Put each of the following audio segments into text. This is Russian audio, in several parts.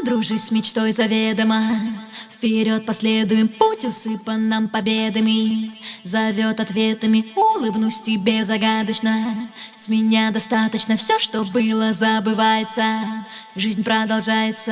Дружи с мечтой заведомо, вперед последуем, путь усыпан нам победами. Зовет ответами, улыбнусь тебе загадочно. С меня достаточно, все, что было, забывается. Жизнь продолжается.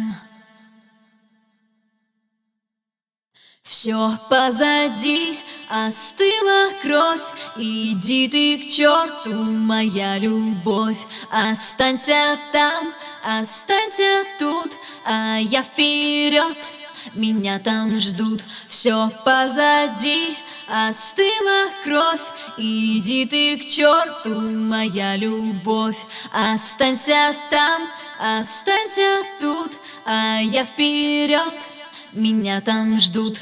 Все позади, остыла кровь. Иди ты к черту, моя любовь. Останься там, останься тут, а я вперед, меня там ждут. Все позади, остыла кровь. Иди ты к черту, моя любовь. Останься там, останься тут, а я вперед, меня там ждут.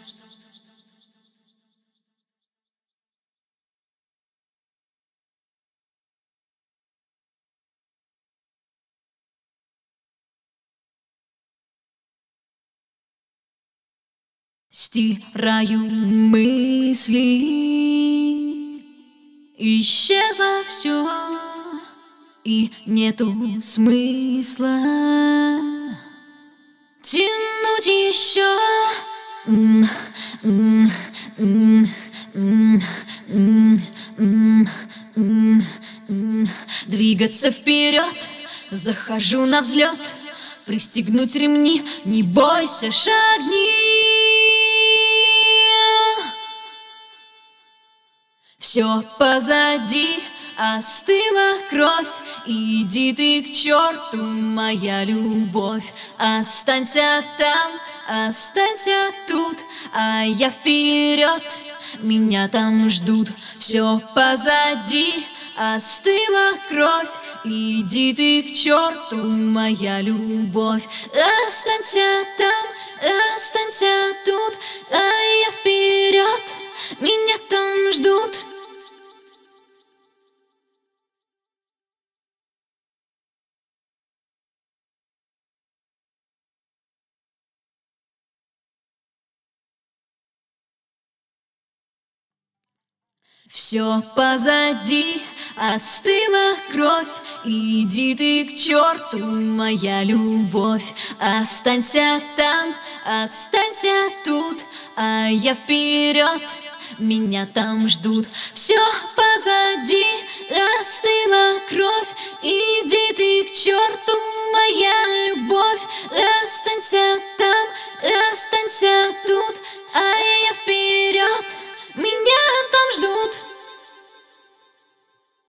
Стираю мысли, исчезло все, и нету смысла тянуть еще. Двигаться вперед, захожу на взлет. Пристегнуть ремни, не бойся, шагни. Все позади, остыла кровь. Иди ты к черту, моя любовь. Останься там, останься тут, а я вперед, меня там ждут. Все позади, остыла кровь. Иди ты к черту, моя любовь. Останься там, останься тут, а я вперед, меня там ждут. Все позади, остыла кровь. Иди ты к черту, моя любовь. Останься там, останься тут, а я вперед, меня там ждут. Все позади, остыла кровь. Иди ты к черту, моя любовь. Останься там, останься тут,